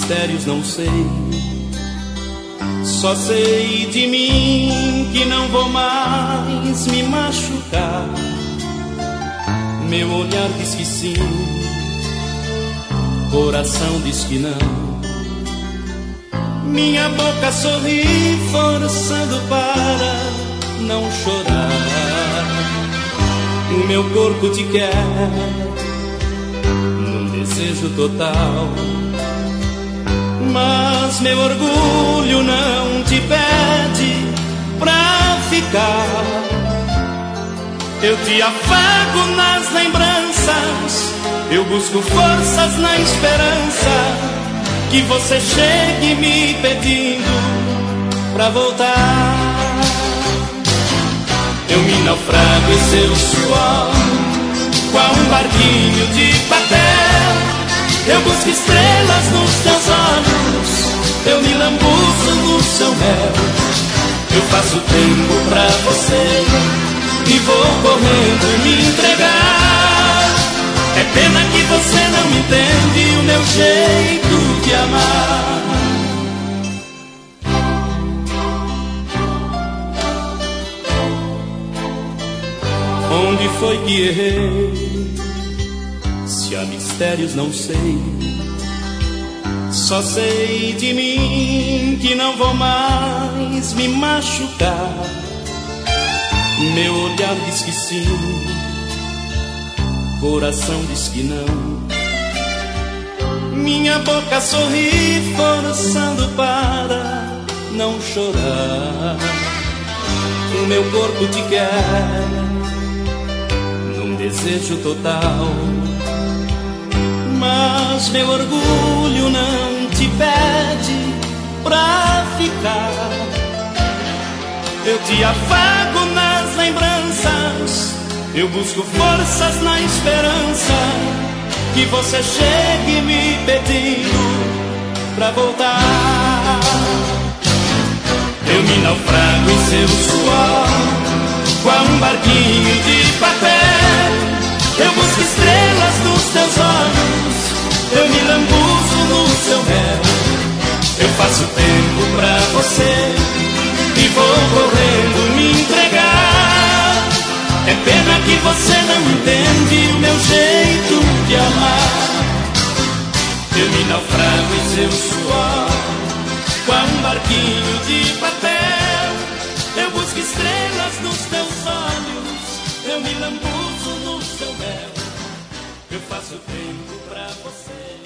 mistérios não sei. Só sei de mim que não vou mais me machucar. Meu olhar diz que sim, coração diz que não. Minha boca sorri forçando para não chorar. O meu corpo te quer num desejo total, mas meu orgulho não te pede pra ficar. Eu te afago nas lembranças, eu busco forças na esperança que você chegue me pedindo pra voltar. Eu me naufrago em seu suor, qual um barquinho de papel. Eu busco estrelas nos teus olhos, eu me lambuzo no seu mel. Eu faço tempo pra você e vou correndo me entregar. É pena que você não entende o meu jeito de amar. Onde foi que errei? Se há mistérios não sei. Só sei de mim que não vou mais me machucar. Meu olhar diz que sim, coração diz que não. Minha boca sorri forçando para não chorar. O meu corpo te quer num desejo total, mas meu orgulho não te pede pra ficar. Eu te afago nas lembranças, eu busco forças na esperança que você chegue me pedindo pra voltar. Eu me naufrago em seu suor, qual um barquinho de papel. Eu busco estrelas nos teus olhos, eu me lambuzo no seu mel. Eu faço tempo pra você e vou correndo me entregar. É pena que você não entende o meu jeito de amar. Eu me naufrago em seu suor, qual um barquinho de papel. Eu busco estrelas nos teus olhos, eu me lambuzo no seu mel. Eu faço tempo pra você.